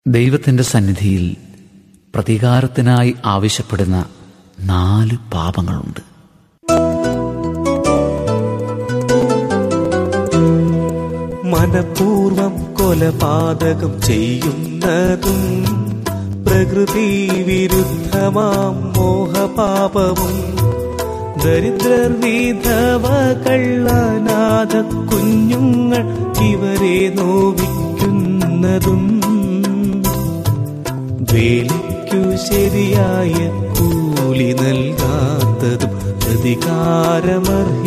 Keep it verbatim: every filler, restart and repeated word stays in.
ദൈവത്തിൻ്റെ സന്നിധിയിൽ പ്രതികാരത്തിനായി ആവശ്യപ്പെടുന്ന നാല് പാപങ്ങളുണ്ട്. മനഃപൂർവം കൊലപാതകം ചെയ്യുന്നതും പ്രകൃതി വിരുദ്ധമാം മോഹപാപവും ദരിദ്രർ വിധവകൾ അനാഥ കുഞ്ഞുങ്ങൾ ഇവരെ നോവിക്കുന്നതും വേലിക്കു ശരിയായ കൂലി നൽകാത്തതും പ്രതികാരമർഹിക്കുന്നതും